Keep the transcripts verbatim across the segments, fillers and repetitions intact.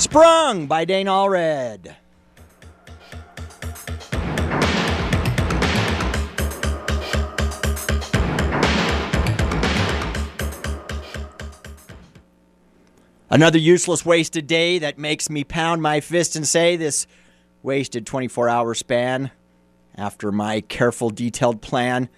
Sprung by Dane Allred. Another useless wasted day that makes me pound my fist and say this wasted twenty-four hour span after my careful detailed plan.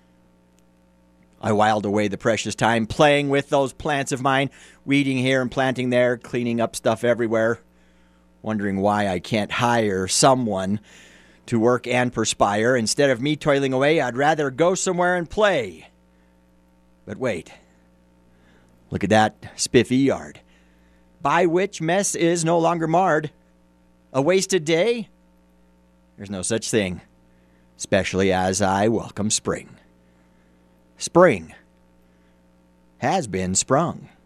I whiled away the precious time playing with those plants of mine, weeding here and planting there, cleaning up stuff everywhere, wondering why I can't hire someone to work and perspire. Instead of me toiling away, I'd rather go somewhere and play. But wait, look at that spiffy yard, by which mess is no longer marred. A wasted day? There's no such thing, especially as I welcome spring. Spring has been sprung.